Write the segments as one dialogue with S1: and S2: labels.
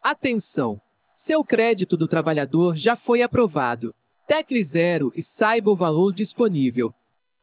S1: Atenção! Seu crédito do trabalhador já foi aprovado. Tecle 0 e saiba o valor disponível.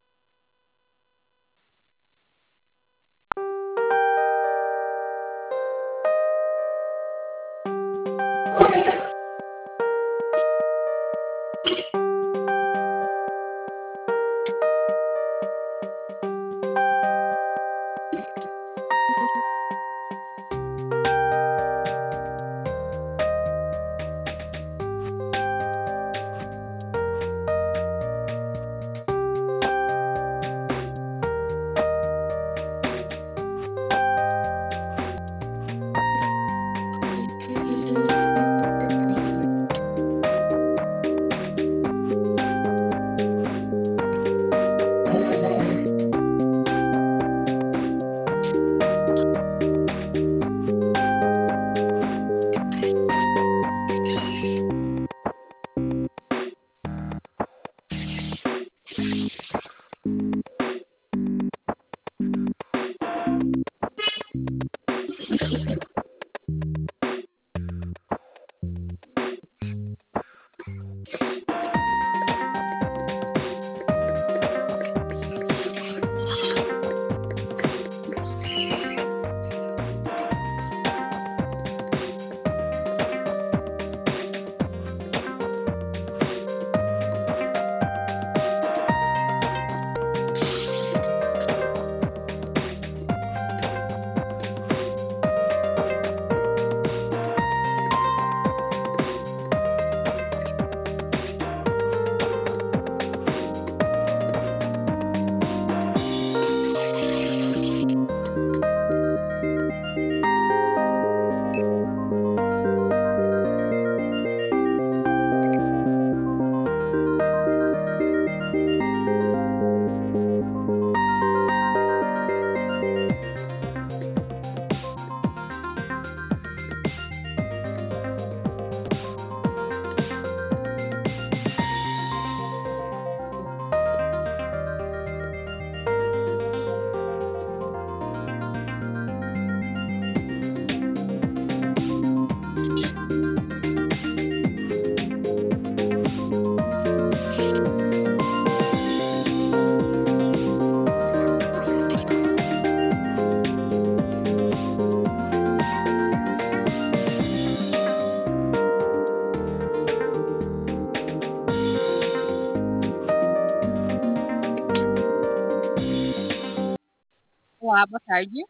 S2: Olá, boa tarde.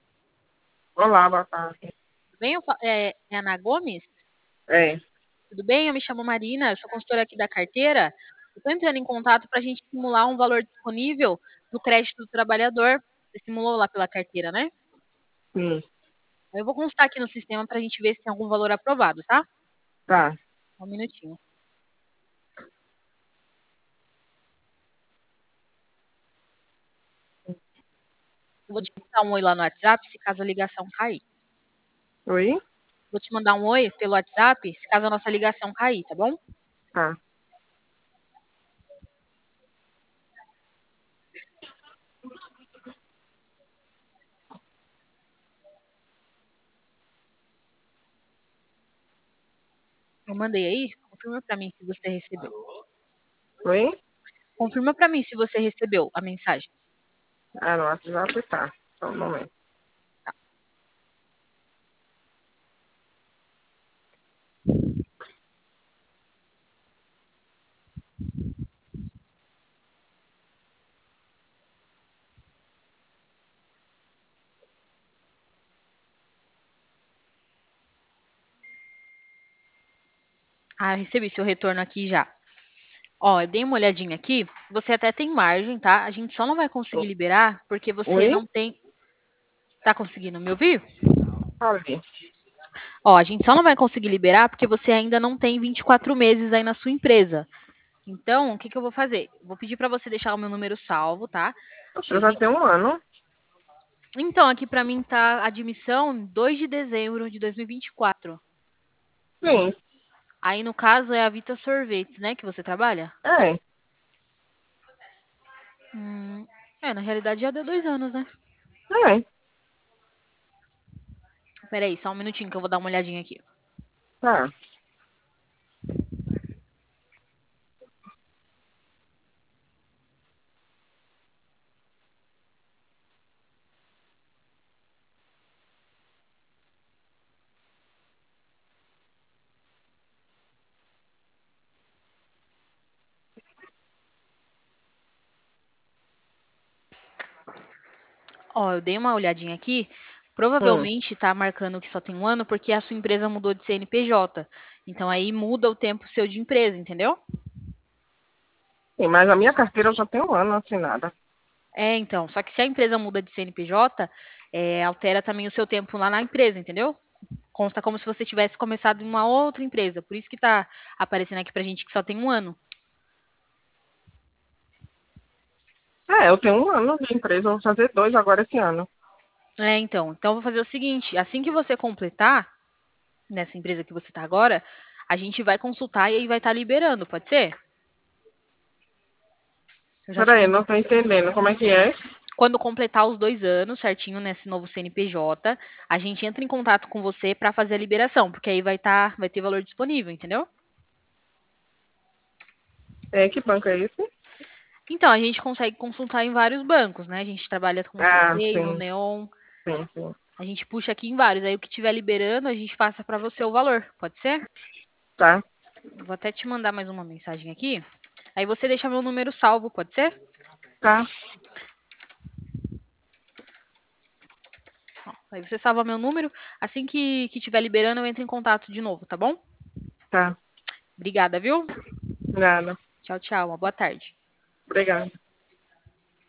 S3: Olá, boa tarde.
S2: Tudo bem? É Ana Gomes?
S3: É,
S2: Tudo bem? Eu me chamo Marina, eu sou consultora aqui da carteira. Eu estou entrando em contato para a gente simular um valor disponível do crédito do trabalhador. Você simulou lá pela carteira, né?
S3: sim,
S2: Eu vou constar aqui no sistema para a gente ver se tem algum valor aprovado, tá?
S3: tá.
S2: Só um minutinho. Eu vou te mandar um oi lá no WhatsApp, se caso a ligação cair.
S3: Oi?
S2: Vou te mandar um oi pelo WhatsApp, se caso a nossa ligação cair, tá bom?
S3: Tá.
S2: Eu mandei aí, confirma para mim se você recebeu.
S3: Oi?
S2: Confirma para mim se você recebeu a mensagem.
S3: Ah, no WhatsApp tá. Só um momento.
S2: Ah, eu recebi seu retorno aqui já. Ó, eu dei uma olhadinha aqui. Você até tem margem, tá? A gente só não vai conseguir liberar porque você
S3: Oi?
S2: não tem. Tá conseguindo me ouvir?
S3: Falei.
S2: Ó, a gente só não vai conseguir liberar porque você ainda não tem 24 meses aí na sua empresa. Então, o que que eu vou fazer? Vou pedir para você deixar o meu número salvo, tá?
S3: Eu já tenho um ano.
S2: Então, aqui para mim tá admissão 2 de dezembro de 2024.
S3: Sim,
S2: Aí, no caso, é a Vita Sorvetes, né, que você trabalha?
S3: é.
S2: Na realidade já deu 2 anos, né?
S3: É.
S2: Peraí, só um minutinho que eu vou dar uma olhadinha aqui.
S3: Tá.
S2: Ó, eu dei uma olhadinha aqui.
S3: Hum.
S2: Provavelmente tá marcando que só tem um ano porque a sua empresa mudou de CNPJ. Então aí muda o tempo seu de empresa, entendeu?
S3: Sim, mas a minha carteira já tem um ano assinada.
S2: É, então. Só que se a empresa muda de CNPJ, altera também o seu tempo lá na empresa, entendeu? Consta como se você tivesse começado em uma outra empresa. Por isso que tá aparecendo aqui pra gente que só tem um ano.
S3: É, eu tenho um ano de empresa, eu vou fazer 2 agora esse ano.
S2: É, então. Então eu vou fazer o seguinte: assim que você completar nessa empresa que você tá agora, a gente vai consultar e aí vai estar liberando, pode ser? Eu já te
S3: Peraí,
S2: mando.
S3: não tô entendendo como é que é.
S2: Quando completar os 2 anos certinho nesse novo CNPJ, a gente entra em contato com você para fazer a liberação, porque aí vai ter valor disponível, entendeu?
S3: É, que banco é esse?
S2: Então, a gente consegue consultar em vários bancos, né? A gente trabalha com o
S3: Ah,
S2: C6, no
S3: sim,
S2: Neon,
S3: sim, sim.
S2: a gente puxa aqui em vários. Aí o que tiver liberando, a gente passa para você o valor, pode ser?
S3: Tá,
S2: Vou até te mandar mais uma mensagem aqui. Aí você deixa meu número salvo, pode ser?
S3: tá,
S2: Ó, aí você salva meu número. Assim que tiver liberando, eu entro em contato de novo, tá bom?
S3: tá.
S2: Obrigada, viu?
S3: Nada.
S2: Tchau, tchau. Uma boa tarde.
S3: Obrigada.